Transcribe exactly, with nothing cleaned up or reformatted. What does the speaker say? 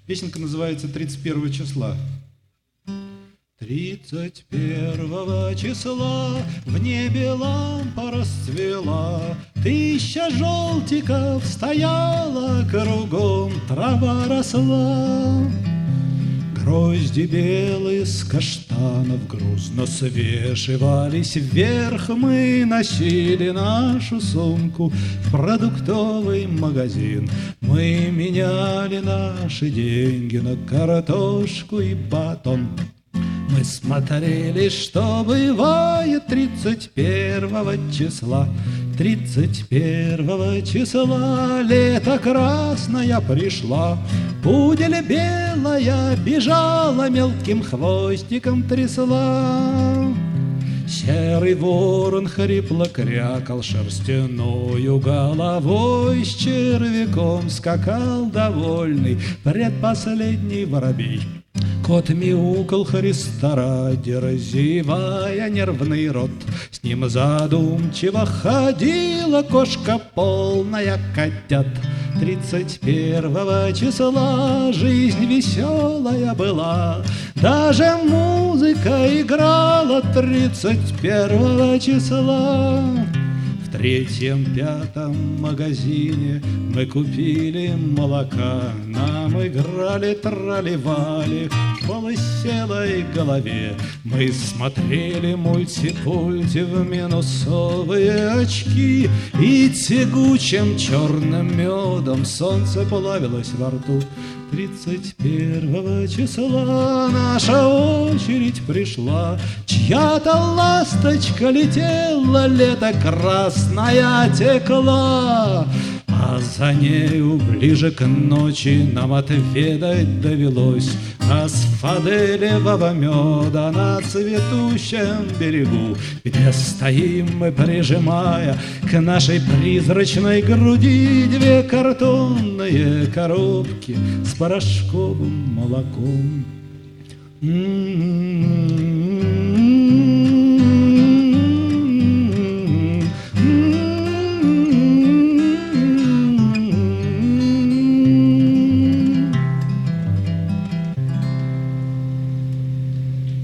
Песенка называется «тридцать первого числа». Тридцать первого числа в небе лампа расцвела, тысяча желтиков стояла, кругом трава росла. Грозди белые с каштанов грузно свешивались вверх. Мы носили нашу сумку в продуктовый магазин. Мы меняли наши деньги на картошку и батон. Мы смотрели, что бывает тридцать первого числа. Тридцать первого числа лето красная пришла. Пудель белая бежала, мелким хвостиком трясла. Серый ворон хрипло крякал шерстяною головой. С червяком скакал довольный предпоследний воробей. Кот мяукал Христа ради, разевая нервный рот. С ним задумчиво ходила кошка, полная котят. Тридцать первого числа жизнь веселая была, даже музыка играла тридцать первого числа. В третьем-пятом магазине мы купили молока. Нам играли трали-вали в полыселой голове. Мы смотрели мульти-пульти в минусовые очки, и тягучим черным медом солнце плавилось во рту. Тридцать первого числа наша очередь пришла. Чья-то ласточка летела, лето красная текла. А за нею ближе к ночи нам отведать довелось асфаделевого меда на цветущем берегу, где стоим мы, прижимая к нашей призрачной груди две картонные коробки с порошковым молоком. М-м-м.